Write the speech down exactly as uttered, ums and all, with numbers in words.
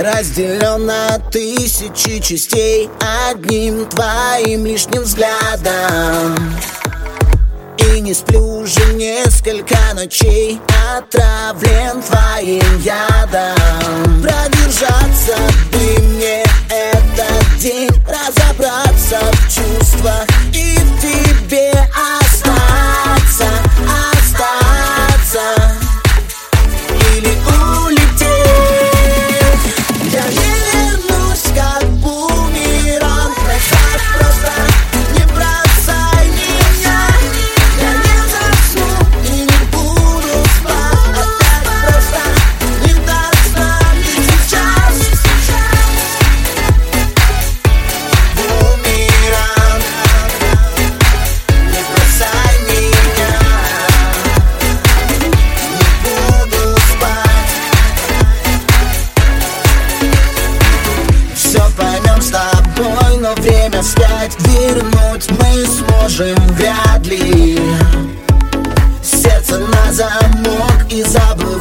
разделен на тысячи частей одним твоим лишним взглядом. И не сплю уже несколько ночей, отравлен твоим ядом. Продержаться бы мне этот день, разобраться в чувствах и в тебе остаться, остаться или улететь. Я не вернусь, как бумеранг назад, просто не бросай меня. Я не засну и не буду спать, опять просто не даст нам сейчас. Бумеранг, не бросай меня. Не буду спать. Все поймем с тобой, но время вспять вернуть мы сможем вряд ли. Сердце на замок и забыл